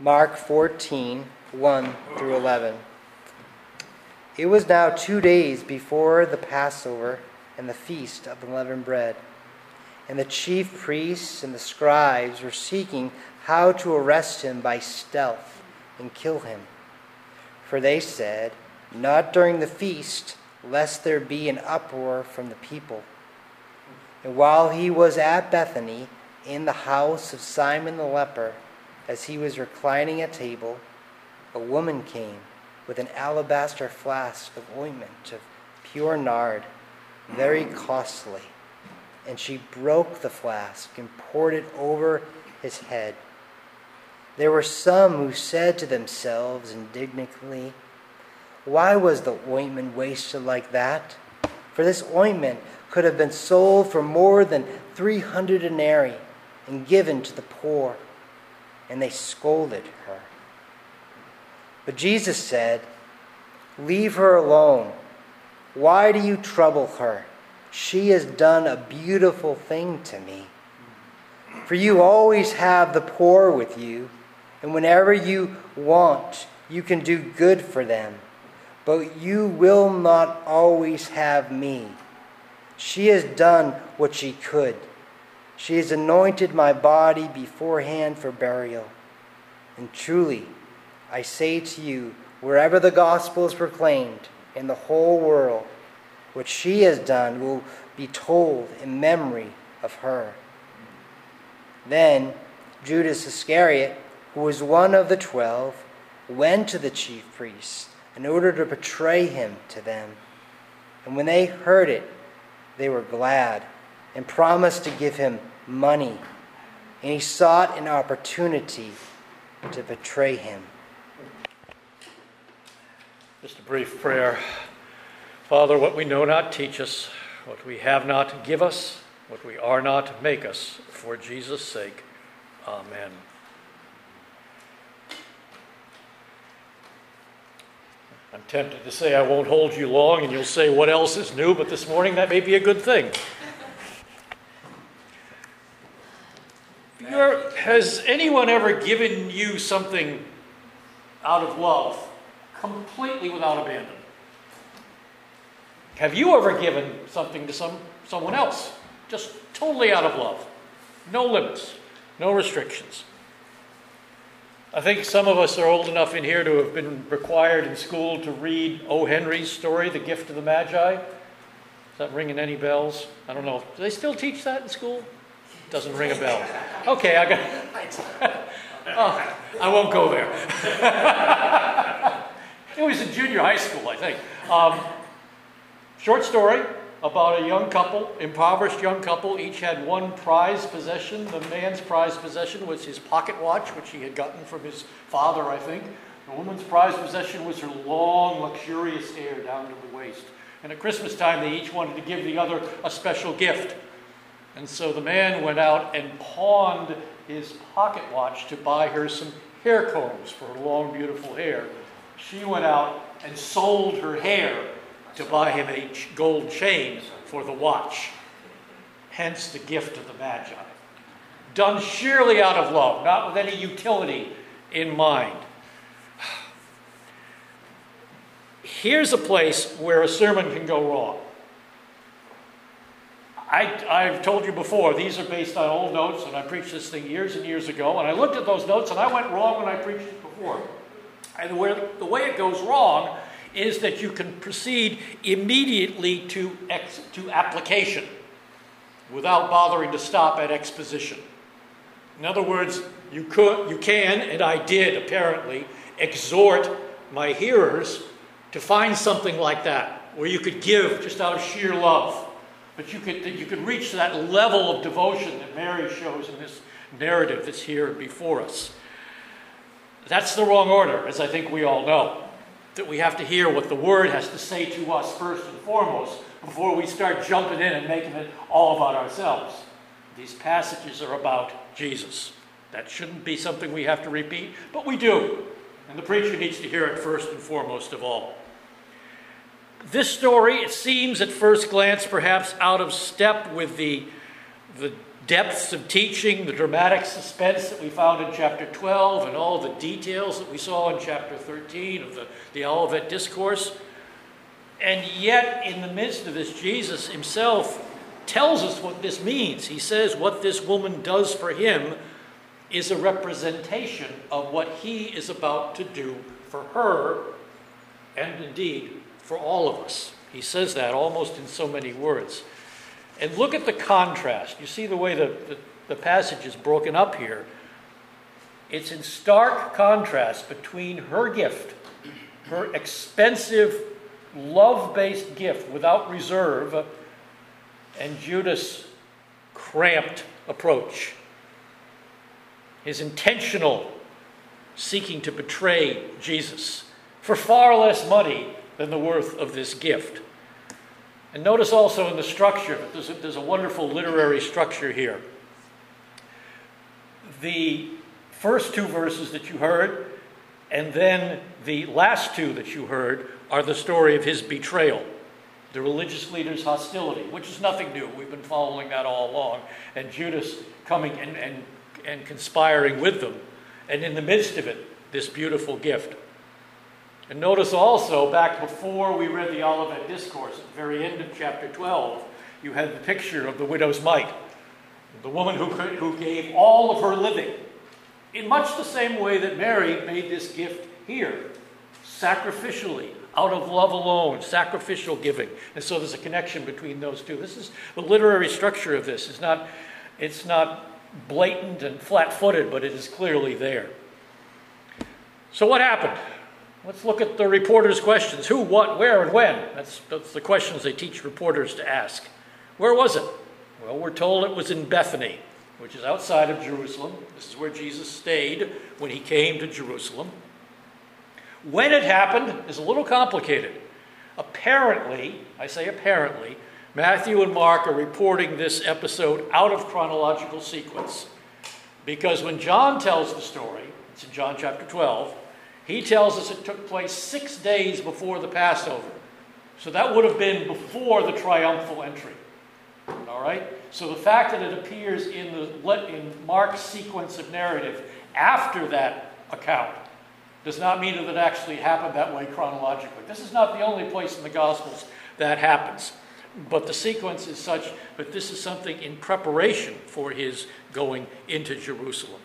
Mark 14, 1 through 11. It was now 2 days before the Passover and the feast of unleavened bread. And the chief priests and the scribes were seeking how to arrest him by stealth and kill him. For they said, "Not during the feast, lest there be an uproar from the people." And while he was at Bethany, in the house of Simon the leper, as he was reclining at table, a woman came with an alabaster flask of ointment of pure nard, very costly. And she broke the flask and poured it over his head. There were some who said to themselves indignantly, "Why was the ointment wasted like that? For this ointment could have been sold for more than 300 denarii and given to the poor." And they scolded her. But Jesus said, "Leave her alone. Why do you trouble her? She has done a beautiful thing to me. For you always have the poor with you, and whenever you want, you can do good for them. But you will not always have me. She has done what she could. She has anointed my body beforehand for burial. And truly, I say to you, wherever the gospel is proclaimed in the whole world, what she has done will be told in memory of her." Then Judas Iscariot, who was one of the 12, went to the chief priests in order to betray him to them. And when they heard it, they were glad and promised to give him money. And he sought an opportunity to betray him. Just a brief prayer. Father, what we know not, teach us. What we have not, give us. What we are not, make us. For Jesus' sake. Amen. I'm tempted to say I won't hold you long, and you'll say, what else is new? But this morning, that may be a good thing. Has anyone ever given you something out of love, completely without abandon? Have you ever given something to someone else, just totally out of love? No limits, no restrictions. I think some of us are old enough in here to have been required in school to read O. Henry's story, The Gift of the Magi. Is that ringing any bells? I don't know. Do they still teach that in school? Doesn't ring a bell. Okay, I won't go there. It was in junior high school, I think. Short story about a young couple, impoverished young couple. Each had one prized possession. The man's prized possession was his pocket watch, which he had gotten from his father, I think. The woman's prized possession was her long, luxurious hair down to the waist. And at Christmas time, they each wanted to give the other a special gift. And so the man went out and pawned his pocket watch to buy her some hair combs for her long, beautiful hair. She went out and sold her hair to buy him a gold chain for the watch. Hence the gift of the Magi. Done sheerly out of love, not with any utility in mind. Here's a place where a sermon can go wrong. I've told you before, these are based on old notes, and I preached this thing years and years ago, and I looked at those notes, and I went wrong when I preached it before. And the way it goes wrong is that you can proceed immediately to application without bothering to stop at exposition. In other words, you can, and I did apparently, exhort my hearers to find something like that, where you could give just out of sheer love. But you could reach that level of devotion that Mary shows in this narrative that's here before us. That's the wrong order, as I think we all know. That we have to hear what the Word has to say to us first and foremost before we start jumping in and making it all about ourselves. These passages are about Jesus. That shouldn't be something we have to repeat, but we do. And the preacher needs to hear it first and foremost of all. This story, it seems at first glance perhaps out of step with the the depths of teaching, the dramatic suspense that we found in chapter 12, and all the details that we saw in chapter 13 of the Olivet Discourse. And yet, in the midst of this, Jesus himself tells us what this means. He says what this woman does for him is a representation of what he is about to do for her, and indeed for all of us. He says that almost in so many words. And look at the contrast. You see the way the passage is broken up here. It's in stark contrast between her gift, her expensive, love-based gift without reserve, and Judas' cramped approach. His intentional seeking to betray Jesus for far less money than the worth of this gift. And notice also in the structure, there's a wonderful literary structure here. The first two verses that you heard, and then the last two that you heard, are the story of his betrayal, the religious leaders' hostility, which is nothing new. We've been following that all along. And Judas coming and conspiring with them. And in the midst of it, this beautiful gift. And notice also, back before we read the Olivet Discourse, at the very end of chapter 12, you had the picture of the widow's mite, the woman who gave all of her living, in much the same way that Mary made this gift here, sacrificially, out of love alone, sacrificial giving. And so there's a connection between those two. This is the literary structure of this. It's not blatant and flat-footed, but it is clearly there. So what happened? Let's look at the reporters' questions. Who, what, where, and when? That's the questions they teach reporters to ask. Where was it? Well, we're told it was in Bethany, which is outside of Jerusalem. This is where Jesus stayed when he came to Jerusalem. When it happened is a little complicated. Apparently, I say apparently, Matthew and Mark are reporting this episode out of chronological sequence. Because when John tells the story, it's in John chapter 12, he tells us it took place 6 days before the Passover. So that would have been before the triumphal entry. All right? So the fact that it appears in Mark's sequence of narrative after that account does not mean that it actually happened that way chronologically. This is not the only place in the Gospels that happens. But the sequence is such that this is something in preparation for his going into Jerusalem.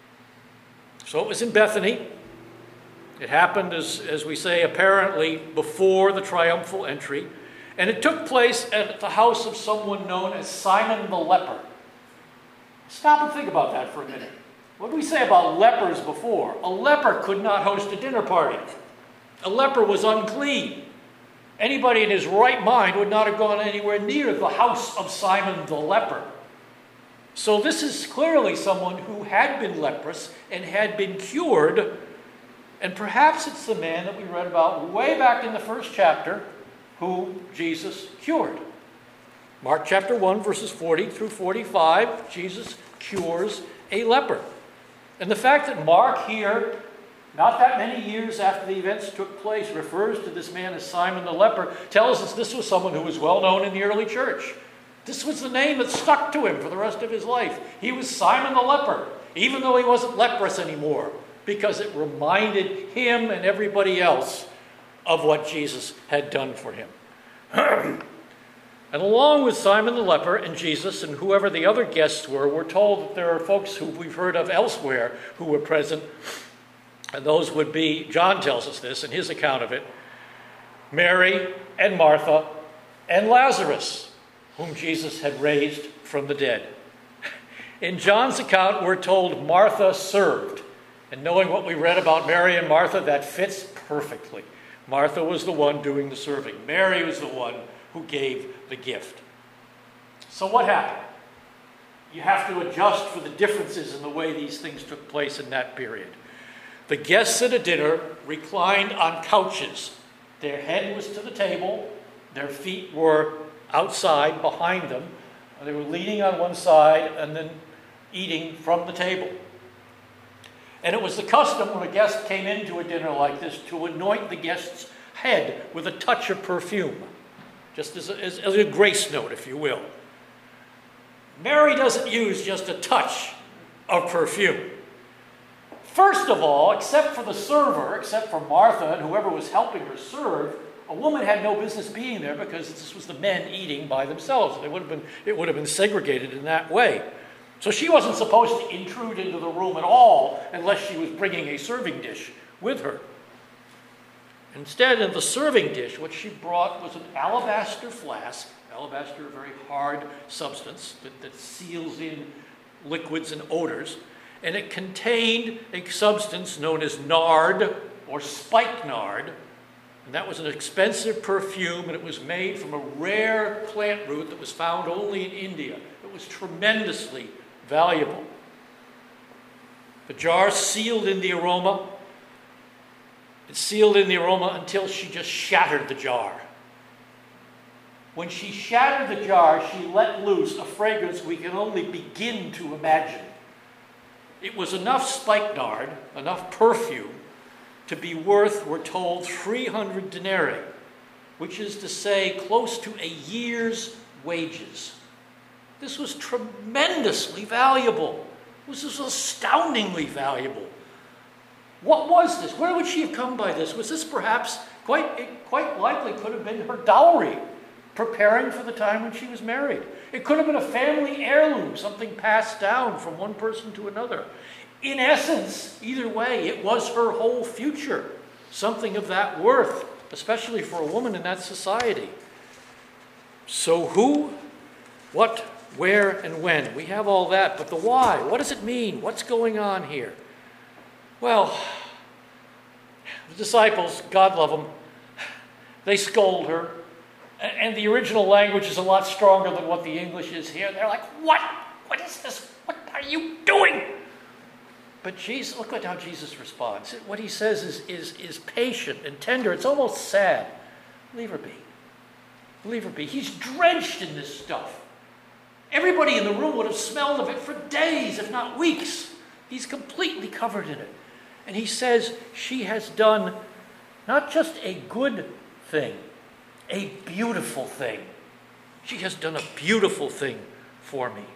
So it was in Bethany. It happened, as we say, apparently before the triumphal entry. And it took place at the house of someone known as Simon the leper. Stop and think about that for a minute. What did we say about lepers before? A leper could not host a dinner party. A leper was unclean. Anybody in his right mind would not have gone anywhere near the house of Simon the leper. So this is clearly someone who had been leprous and had been cured. And perhaps it's the man that we read about way back in the first chapter who Jesus cured. Mark chapter 1, verses 40 through 45, Jesus cures a leper. And the fact that Mark here, not that many years after the events took place, refers to this man as Simon the leper, tells us this was someone who was well known in the early church. This was the name that stuck to him for the rest of his life. He was Simon the leper, even though he wasn't leprous anymore, because it reminded him and everybody else of what Jesus had done for him. And along with Simon the leper and Jesus and whoever the other guests were, we're told that there are folks who we've heard of elsewhere who were present. And those would be, John tells us this in his account of it, Mary and Martha and Lazarus, whom Jesus had raised from the dead. In John's account, we're told Martha served. And knowing what we read about Mary and Martha, that fits perfectly. Martha was the one doing the serving. Mary was the one who gave the gift. So what happened? You have to adjust for the differences in the way these things took place in that period. The guests at a dinner reclined on couches. Their head was to the table. Their feet were outside behind them. They were leaning on one side and then eating from the table. And it was the custom when a guest came into a dinner like this to anoint the guest's head with a touch of perfume, just as a grace note, if you will. Mary doesn't use just a touch of perfume. First of all, except for the server, except for Martha and whoever was helping her serve, a woman had no business being there because this was the men eating by themselves. It would have been segregated in that way. So she wasn't supposed to intrude into the room at all unless she was bringing a serving dish with her. Instead of the serving dish, what she brought was an alabaster flask. Alabaster, a very hard substance that seals in liquids and odors. And it contained a substance known as nard or spikenard. And that was an expensive perfume, and it was made from a rare plant root that was found only in India. It was tremendously valuable. The jar sealed in the aroma. It sealed in the aroma until she just shattered the jar. When she shattered the jar, she let loose a fragrance we can only begin to imagine. It was enough spikenard, enough perfume, to be worth, we're told, 300 denarii, which is to say close to a year's wages. This was tremendously valuable. This was astoundingly valuable. What was this? Where would she have come by this? Was this perhaps, quite likely could have been her dowry, preparing for the time when she was married. It could have been a family heirloom, something passed down from one person to another. In essence, either way, it was her whole future, something of that worth, especially for a woman in that society. So who, what, where, and when? We have all that, but the why, what does it mean? What's going on here? Well, the disciples, God love them, they scold her. And the original language is a lot stronger than what the English is here. They're like, what? What is this? What are you doing? But Jesus, look at how Jesus responds. What he says is patient and tender. It's almost sad. Leave her be. Leave her be. He's drenched in this stuff. Everybody in the room would have smelled of it for days, if not weeks. He's completely covered in it. And he says she has done not just a good thing, a beautiful thing. She has done a beautiful thing for me.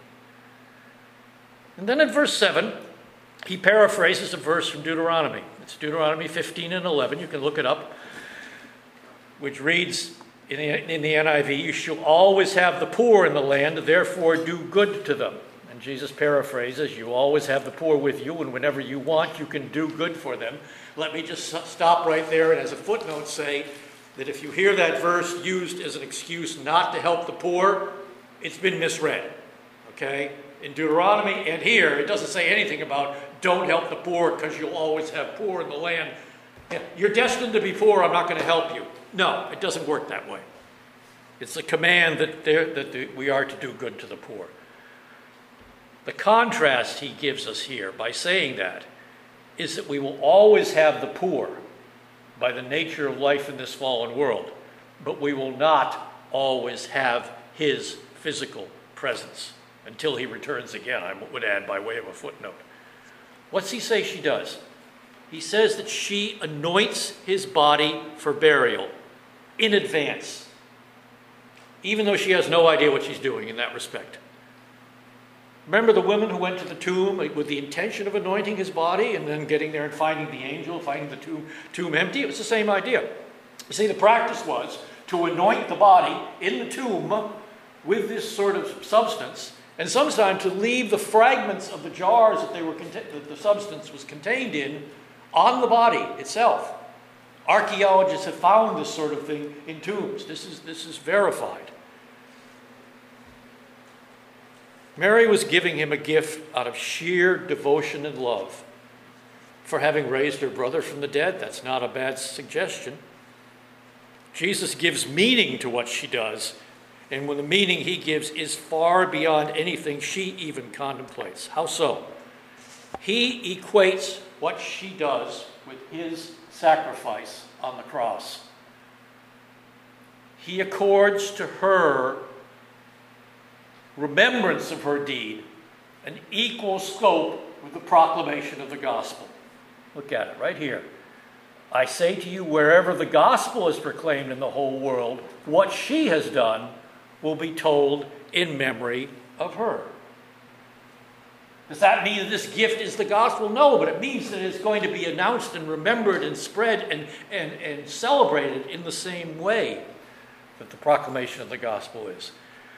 And then in verse 7, he paraphrases a verse from Deuteronomy. It's Deuteronomy 15 and 11. You can look it up. Which reads in the NIV, you shall always have the poor in the land, therefore do good to them. And Jesus paraphrases, you always have the poor with you, and whenever you want, you can do good for them. Let me just stop right there and as a footnote say that if you hear that verse used as an excuse not to help the poor, it's been misread. Okay? In Deuteronomy and here, it doesn't say anything about don't help the poor because you'll always have poor in the land. You're destined to be poor, I'm not going to help you. No, it doesn't work that way. It's a command that we are to do good to the poor. The contrast he gives us here by saying that is that we will always have the poor by the nature of life in this fallen world, but we will not always have his physical presence until he returns again, I would add by way of a footnote. What's he say she does? He says that she anoints his body for burial in advance, even though she has no idea what she's doing in that respect. Remember the women who went to the tomb with the intention of anointing his body and then getting there and finding the angel, finding the tomb empty? It was the same idea. You see, the practice was to anoint the body in the tomb with this sort of substance, and sometimes to leave the fragments of the jars that the substance was contained in on the body itself. Archaeologists have found this sort of thing in tombs. This is verified. Mary was giving him a gift out of sheer devotion and love for having raised her brother from the dead. That's not a bad suggestion. Jesus gives meaning to what she does, and when the meaning he gives is far beyond anything she even contemplates. How so? He equates what she does with his sacrifice on the cross. He accords to her remembrance of her deed an equal scope with the proclamation of the gospel. Look at it right here. I say to you, wherever the gospel is proclaimed in the whole world, what she has done will be told in memory of her. Does that mean that this gift is the gospel? No, but it means that it's going to be announced and remembered and spread and celebrated in the same way that the proclamation of the gospel is.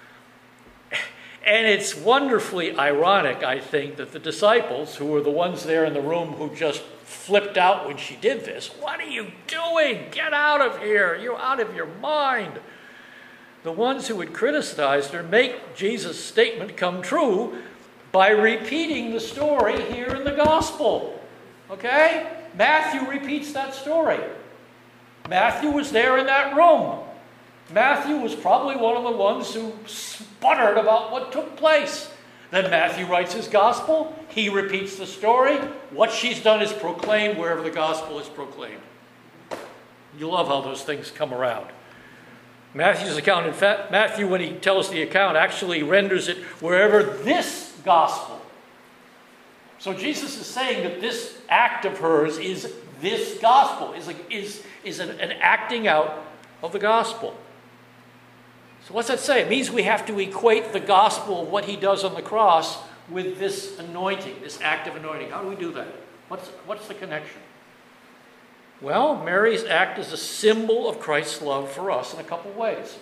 And it's wonderfully ironic, I think, that the disciples, who were the ones there in the room who just flipped out when she did this, "What are you doing? Get out of here. You're out of your mind." The ones who had criticized her make Jesus' statement come true by repeating the story here in the gospel. Okay? Matthew repeats that story. Matthew was there in that room. Matthew was probably one of the ones who sputtered about what took place. Then Matthew writes his gospel. He repeats the story. What she's done is proclaimed wherever the gospel is proclaimed. You love how those things come around. Matthew's account, in fact, Matthew, when he tells the account, actually renders it wherever this gospel. So Jesus is saying that this act of hers is this gospel, is an acting out of the gospel. So what's that say? It means we have to equate the gospel of what he does on the cross with this anointing, this act of anointing. How do we do that? What's the connection? Well, Mary's act is a symbol of Christ's love for us in a couple ways.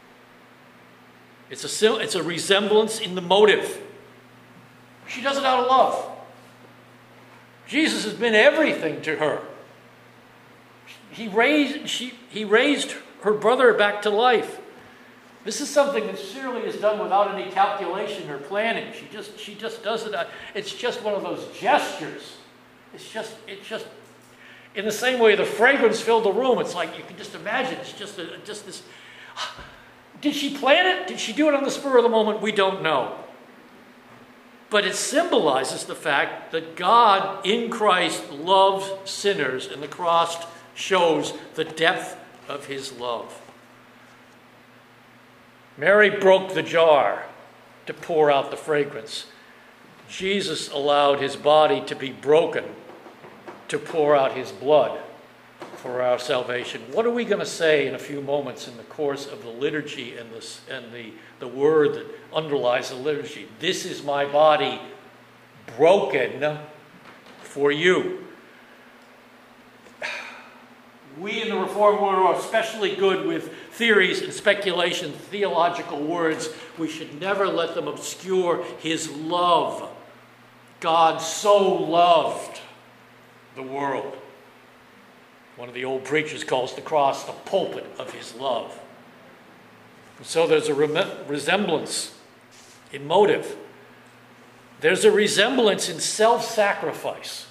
It's a resemblance in the motive. She does it out of love. Jesus has been everything to her. He raised her brother back to life. This is something that Shirley has done without any calculation or planning. She just does it. It's just one of those gestures. It's just in the same way the fragrance filled the room. It's like you can just imagine. It's just this. Did she plan it? Did she do it on the spur of the moment? We don't know. But it symbolizes the fact that God in Christ loves sinners, and the cross shows the depth of his love. Mary broke the jar to pour out the fragrance. Jesus allowed his body to be broken to pour out his blood for our salvation. What are we going to say in a few moments in the course of the liturgy and the word that underlies the liturgy? This is my body broken for you. We in the Reformed world are especially good with theories and speculation, theological words. We should never let them obscure his love. God so loved the world. One of the old preachers calls the cross the pulpit of his love. And so there's a resemblance in motive. There's a resemblance in self-sacrifice.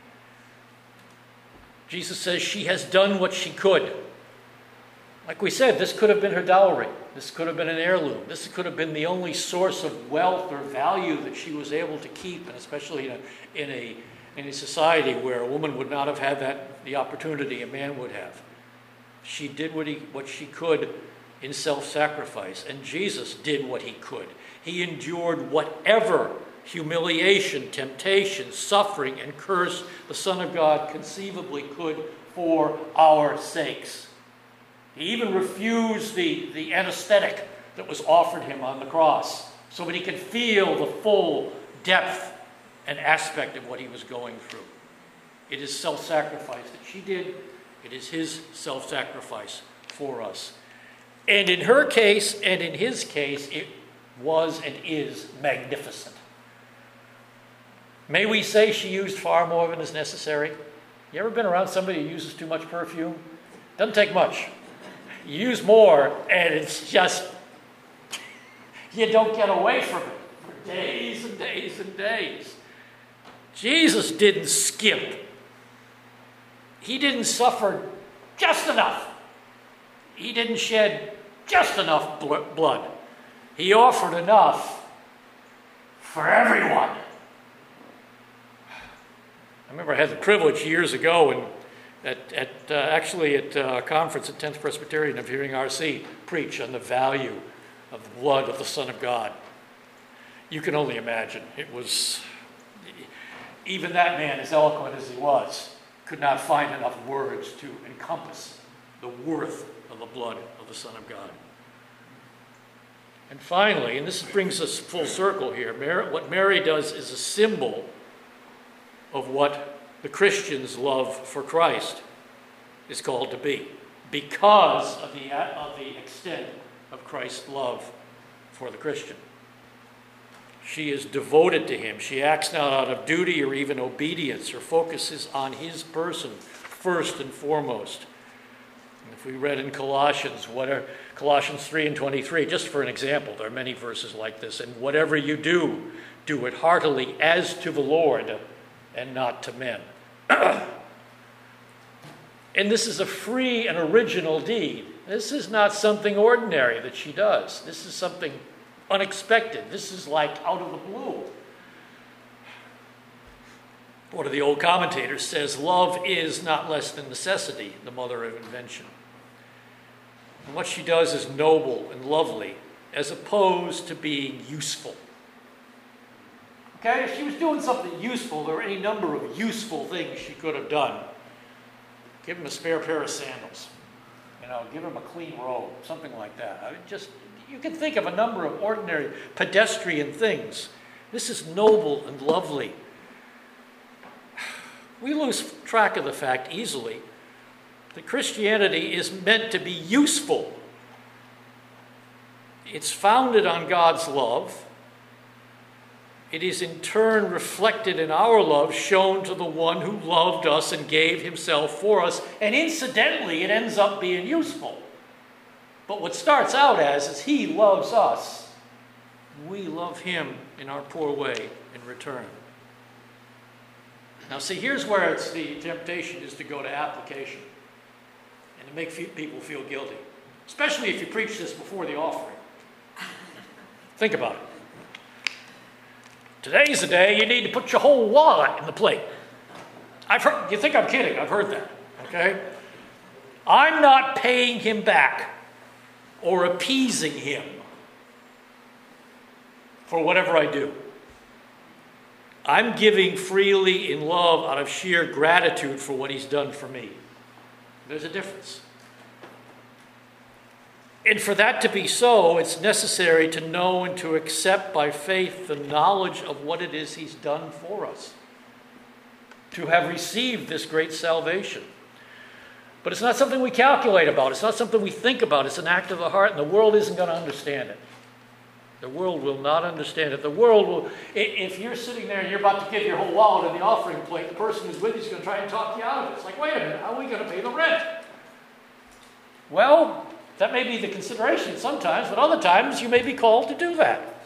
Jesus says she has done what she could. Like we said, this could have been her dowry. This could have been an heirloom. This could have been the only source of wealth or value that she was able to keep, and especially in a society where a woman would not have had the opportunity a man would have. She did what she could in self-sacrifice, and Jesus did what he could. He endured whatever humiliation, temptation, suffering, and curse the Son of God conceivably could for our sakes. He even refused the anesthetic that was offered him on the cross so that he could feel the full depth and aspect of what he was going through. It is self-sacrifice that she did. It is his self-sacrifice for us. And in her case and in his case, it was and is magnificent. May we say she used far more than is necessary? You ever been around somebody who uses too much perfume? Doesn't take much. You use more, and it's just, you don't get away from it for days and days and days. Jesus didn't skimp. He didn't suffer just enough. He didn't shed just enough blood. He offered enough for everyone. I remember I had the privilege years ago at a conference at 10th Presbyterian of hearing R.C. preach on the value of the blood of the Son of God. You can only imagine. It was, even that man, as eloquent as he was, could not find enough words to encompass the worth of the blood of the Son of God. And finally, and this brings us full circle here, what Mary does is a symbol of what the Christian's love for Christ is called to be, because of the extent of Christ's love for the Christian. She is devoted to him. She acts not out of duty or even obedience. Her focus is on his person first and foremost. And if we read in Colossians 3 and 23, just for an example, there are many verses like this. And whatever you do, do it heartily as to the Lord and not to men. And this is a free and original deed. This is not something ordinary that she does. This is something unexpected. This is like out of the blue. One of the old commentators says, love is not less than necessity, the mother of invention. And what she does is noble and lovely, as opposed to being useful. Okay, if she was doing something useful, there are any number of useful things she could have done. Give him a spare pair of sandals. Give him a clean robe, something like that. You can think of a number of ordinary pedestrian things. This is noble and lovely. We lose track of the fact easily that Christianity is meant to be useful. It's founded on God's love. It is in turn reflected in our love shown to the one who loved us and gave himself for us. And incidentally, it ends up being useful. But what starts out as is he loves us. We love him in our poor way in return. Now see, here's where the temptation is to go to application and to make people feel guilty. Especially if you preach this before the offering. Think about it. Today's the day you need to put your whole wallet in the plate. You think I'm kidding? I've heard that. Okay? I'm not paying him back or appeasing him for whatever I do. I'm giving freely in love out of sheer gratitude for what he's done for me. There's a difference. And for that to be so, it's necessary to know and to accept by faith the knowledge of what it is he's done for us. To have received this great salvation. But it's not something we calculate about. It's not something we think about. It's an act of the heart, and the world isn't going to understand it. The world will not understand it. The world will, if you're sitting there and you're about to give your whole wallet in the offering plate, the person who's with you is going to try and talk you out of it. It's like, wait a minute, how are we going to pay the rent? Well, that may be the consideration sometimes, but other times you may be called to do that.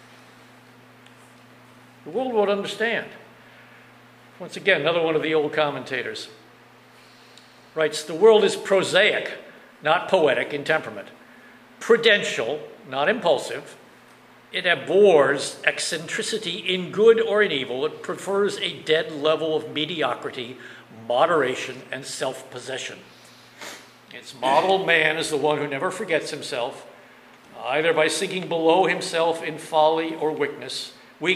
The world won't understand. Once again, another one of the old commentators writes, the world is prosaic, not poetic in temperament, prudential, not impulsive. It abhors eccentricity in good or in evil. It prefers a dead level of mediocrity, moderation, and self-possession. Its model man is the one who never forgets himself, either by sinking below himself in folly or wickedness,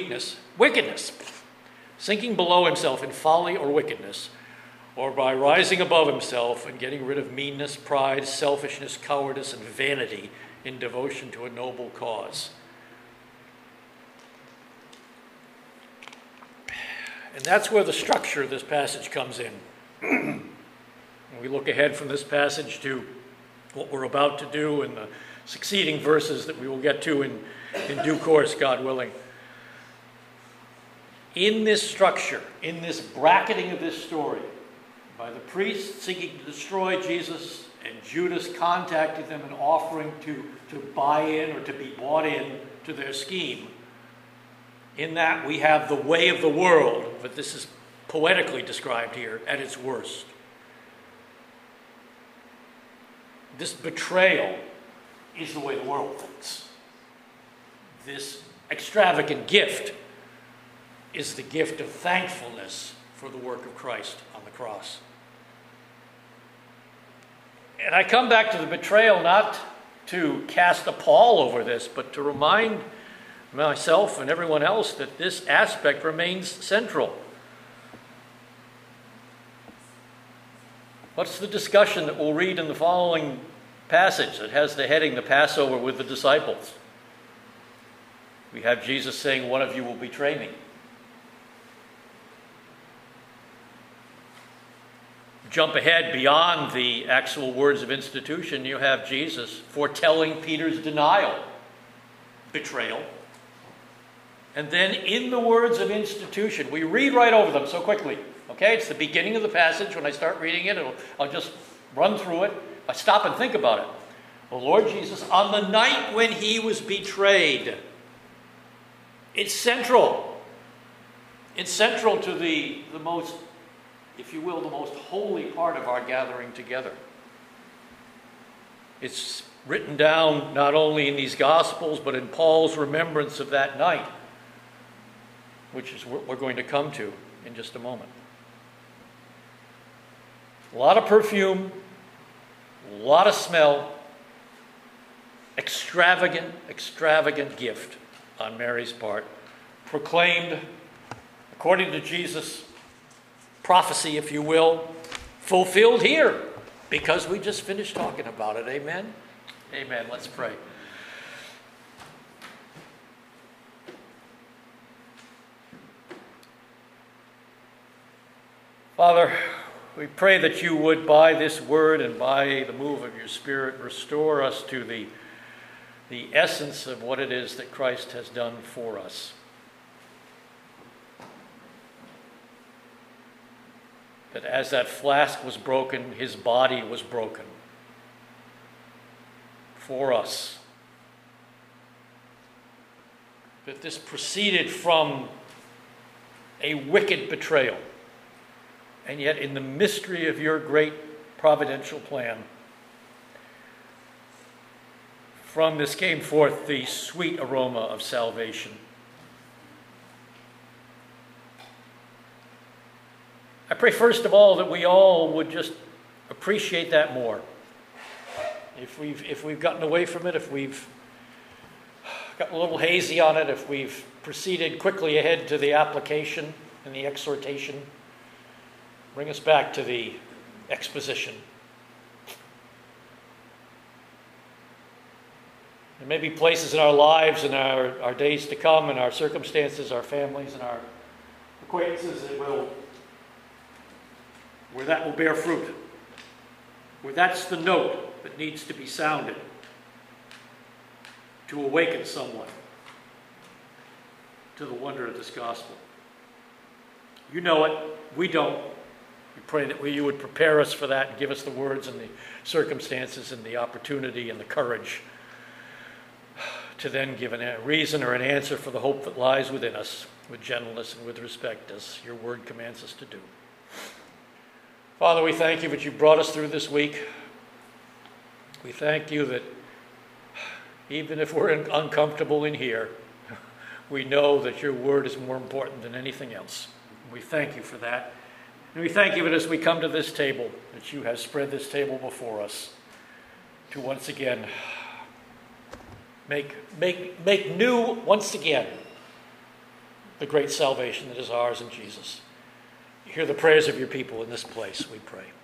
sinking below himself in folly or wickedness, or by rising above himself and getting rid of meanness, pride, selfishness, cowardice, and vanity in devotion to a noble cause. And that's where the structure of this passage comes in. When we look ahead from this passage to what we're about to do in the succeeding verses that we will get to in due course, God willing. In this structure, in this bracketing of this story, by the priests seeking to destroy Jesus and Judas contacting them and offering to buy in or to be bought in to their scheme, in that we have the way of the world, but this is poetically described here, at its worst. This betrayal is the way the world thinks. This extravagant gift is the gift of thankfulness for the work of Christ on the cross. And I come back to the betrayal not to cast a pall over this, but to remind myself and everyone else that this aspect remains central. What's the discussion that we'll read in the following passage that has the heading, the Passover with the disciples? We have Jesus saying, one of you will betray me. Jump ahead beyond the actual words of institution, you have Jesus foretelling Peter's denial, betrayal. And then in the words of institution, we read right over them so quickly. Okay, it's the beginning of the passage. When I start reading it, I'll just run through it. I stop and think about it. The Lord Jesus, on the night when he was betrayed, it's central. It's central to the most, if you will, the most holy part of our gathering together. It's written down not only in these Gospels, but in Paul's remembrance of that night, which is what we're going to come to in just a moment. A lot of perfume, a lot of smell, extravagant gift on Mary's part, proclaimed according to Jesus' prophecy, if you will, fulfilled here, because we just finished talking about it. Amen? Amen. Let's pray. Father, we pray that you would, by this word and by the move of your Spirit, restore us to the essence of what it is that Christ has done for us. That as that flask was broken, his body was broken for us. That this proceeded from a wicked betrayal. And yet in the mystery of your great providential plan, from this came forth the sweet aroma of salvation. I pray first of all that we all would just appreciate that more. If we've gotten away from it, if we've gotten a little hazy on it, if we've proceeded quickly ahead to the application and the exhortation, bring us back to the exposition. There may be places in our lives and our days to come and our circumstances, our families and our acquaintances where that will bear fruit. Where that's the note that needs to be sounded to awaken someone to the wonder of this gospel. You know it. We don't. We pray that you would prepare us for that and give us the words and the circumstances and the opportunity and the courage to then give a reason or an answer for the hope that lies within us with gentleness and with respect, as your word commands us to do. Father, we thank you that you brought us through this week. We thank you that even if we're uncomfortable in here, we know that your word is more important than anything else. We thank you for that. And we thank you that as we come to this table, that you have spread this table before us to once again make new once again the great salvation that is ours in Jesus. Hear the prayers of your people in this place, we pray.